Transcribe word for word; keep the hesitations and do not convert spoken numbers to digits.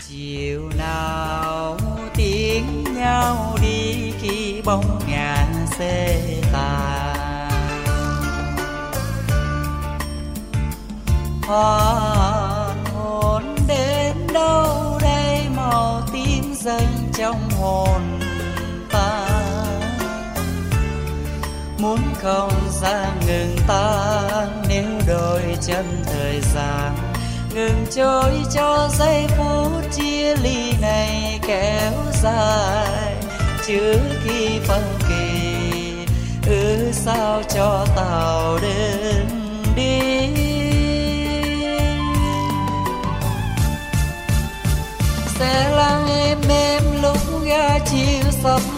chiều nào tiếng nhau đi khi bóng ngả xê tàn. Hoàng hôn đến đâu đây, màu tím dâng trong hồn ta. Muốn không gian ngừng tan, nếu đôi chân thời gian ngừng trôi cho giây phút chia ly này kéo dài. Trước khi phân kỳ ư sao cho tàu đến đi. Sẽ lắng êm êm lúc ga chiều sắp